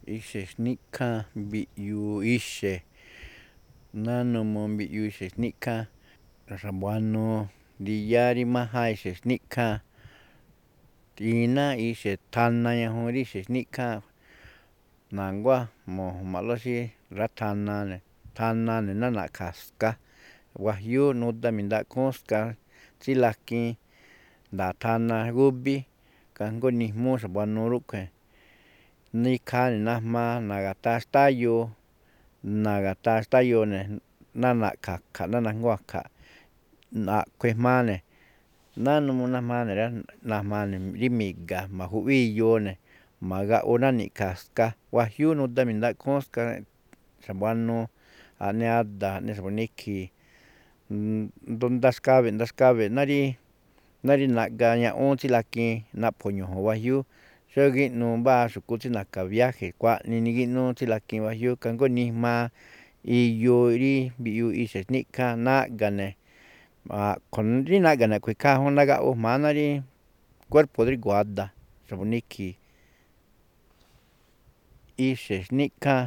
ixe'e xníkjan mbi'yu ixe nanújmu mbi'yu ixe'e xníkjan raxra̱buanuu ndi̱ya rí máján ixe̱ xníkjan iná ixe̱ thana ñajuun rí ixe̱ xníkjan na̱nguá mo̱jma'lóꞌ xí ra̱thana ne̱ ná na̱ꞌkha̱ ska wajiúú nuda mi̱ndaꞌkúún ska tsílakin nda̱a̱ thana gúbí kajngó nijmúú xa̱buanuu rúꞌkhue̱n nikja ne̱ najmaa na̱ga̱taa xtáyoo ne̱ ná na̱ꞌkha̱ kha̱ ná najngúu̱ a̱kha̱ꞌ a̱ꞌkhue̱n ejmaa ne̱ nánu najmaa ne̱ rá najmaa ne̱ rí mi̱ga̱ ma̱juꞌwíi iyoo ne̱ ma̱gaꞌu ná ni̱ꞌkha̱ ska wajiúú nuda mi̱ndaꞌkúún ska xa̱buanuu jaꞌne ada̱ jaꞌne xa̱bu̱ nikji̱i̱ ndaxkabeꞌ ná rí naꞌga ñaꞌúún tsílakiin naꞌpho̱ ño̱jo̱n wajiúú xógíꞌnuu mbáa xu̱kú tsí na̱ka̱ viaje̱ xkuaꞌnii nigíꞌnúú tsílakiin wajiúú kajngó nijmaa iyoo rí mbiꞌyu ixe̱ xníkjan naꞌga̱ ne̱ rí naꞌga̱ ne̱ a̱ꞌkhue̱n ikhaa ñajuun nagaꞌu jma̱á ná rí kuérpo̱ drígo̱o̱ ada̱ xa̱bu̱ nikji̱i̱ ixe̱ xníkjan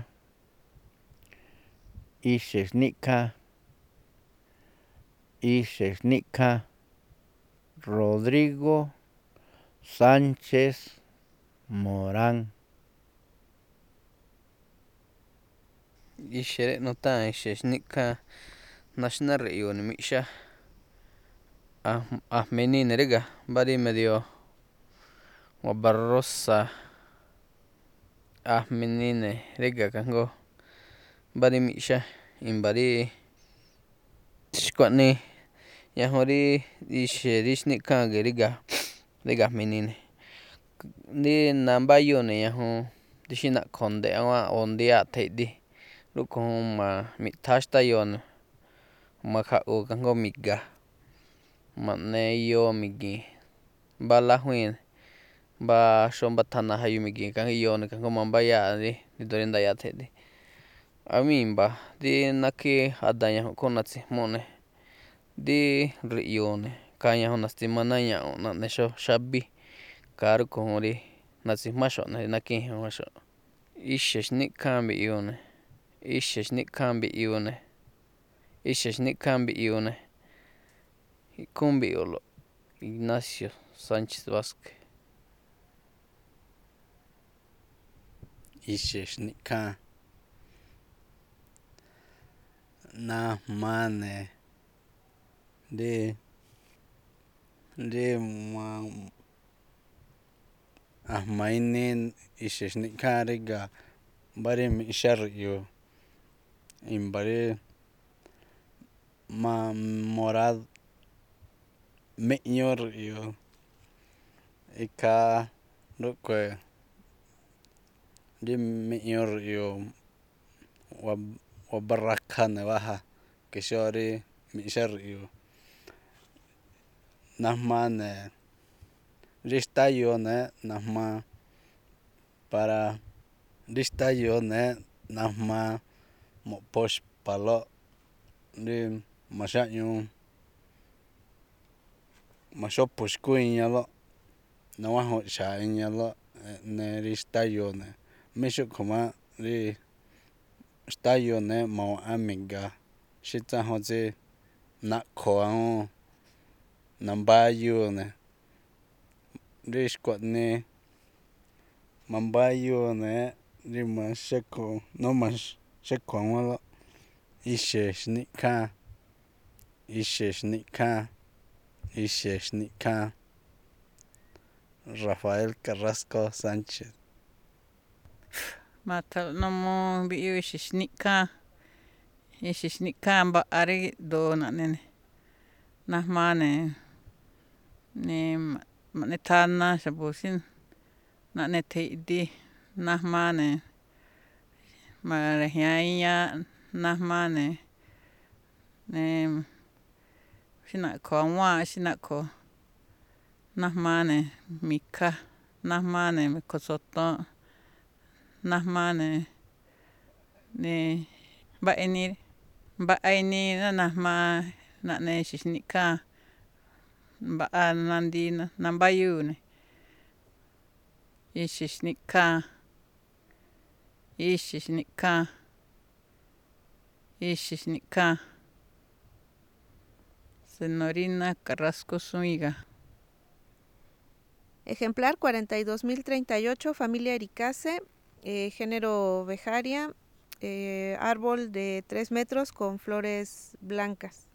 Rodrigo Sánchez Morán. Ixe̱ rá nutháa̱n ixe̱ xníkjan naxná riꞌyu̱u̱ ne̱ miꞌxá a̱jma̱ inii ne̱ ríga̱ mbá rí medio waba rosa a̱jma̱ inii ne̱ ríga̱ kajngó mbá rí miꞌxá i̱mba̱ rí xkuaꞌnii ñajuun rí ixe̱ rí xníkjan ríga̱ a̱jma̱ inii ne̱ rí nambáyúu̱ ne̱ ñajuun xí naꞌkho̱ nde̱ꞌ awáa̱nꞌ o ndiyáa̱ tjaiꞌdí rúꞌkhue̱n juun miꞌthá xtáyoo ne̱ ma̱kjaꞌuu̱ kajngó mi̱ga̱ ma̱ꞌne iyoo mi̱gi̱i̱n mbá lájwíin mbá xóo mbá thana jayu mi̱gi̱i̱n iyoo ne̱ kajngó mambáyáa̱ rí ído̱ rí ndayáa̱ tjeꞌdí jamí i̱mba̱ rí nákhí ada̱ ñajunꞌ khúún natsi̱jmúu̱ ne̱ rí riꞌyu̱u̱ ne̱ ikhaa ñajuun na̱xtima ná ñawu̱nꞌ naꞌne xóo xábí ikhaa rúꞌkhue̱n juun rí natsi̱jmáxo̱ꞌ ne̱ rí nákhíin jmaxo̱ꞌ ixe̱ xníkjan mbiꞌyuu ne̱ ikhúún mbiꞌyuu̱lo̱ꞌ Ignacio Sánchez Vázquez. Ixe̱ xníkjan najmaa ne̱ rí a̱jma̱ inii ixe̱ xníkjan ríga̱ mbá rí miꞌxá riꞌyu̱u̱ i̱mba̱ rí morado míꞌñú riꞌyu̱u̱ ikhaa rúꞌkhue̱n rí míꞌñú riꞌyu̱u̱ waba rakha ne̱ baja kexóo̱ rí miꞌxá riꞌyu̱u̱ najmaa ne̱ rí xtáyoo ne̱ najmaa para rí xtáyoo ne̱ najmaa mo̱ꞌpho xpa̱ꞌlóꞌ rí ma̱xáꞌñuu ma̱xópho̱ xkú iñalóꞌ naguájun xa̱a̱ iñalóꞌ eꞌne rí xtáyoo ne̱ mí xúꞌkhue̱n máꞌ rí xtáyoo ne̱ ma̱guaꞌan mi̱ga̱ xí tsájun tsí naꞌkho̱ awúun nambáyúu ne̱ rí xkuaꞌnii mambáyúu ne̱ rí ma̱xákhu̱ awúnlóꞌ ixe̱ xníkjan Rafael Carrasco Sánchez. Ma̱tha̱nlo̱ꞌ n uu mbiꞌyuu ixe̱ xníkjan mbaꞌa rí gíꞌdoo naꞌne ne̱ najmaa ne̱ ma̱ꞌne thana xa̱bo̱ xí naꞌne tjaiꞌdí najmaa ne̱ ma̱ra̱jña̱a iñaaꞌ najmaa ne̱ xí naꞌkho̱ awáaⁿꞌ xí naꞌkho̱ najmaa ne̱ mi̱kha najmaa ne̱ me̱kho̱ tso̱toonꞌ najmaa ne̱ mbaꞌa inii ná najmaa naꞌne ixe̱ xníkjan mbaꞌa nandii nambáyúu̱ ne̱ ixe̱ xníkjan. Ixixnica. Senorina Carrasco Zúñiga. Ejemplar 42038, familia Ericase, género Bejaria, árbol de 3 metros con flores blancas.